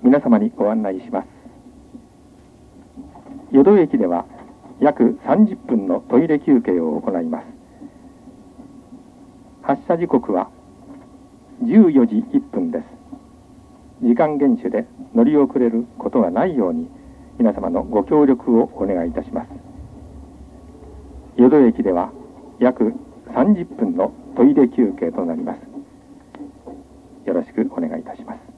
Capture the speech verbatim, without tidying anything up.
皆様にご案内します。淀駅では約さんじゅっぷんのトイレ休憩を行います。発車時刻はじゅうよじいっぷんです。時間厳守で乗り遅れることがないように皆様のご協力をお願いいたします。淀駅では約さんじゅっぷんのトイレ休憩となります。よろしくお願いいたします。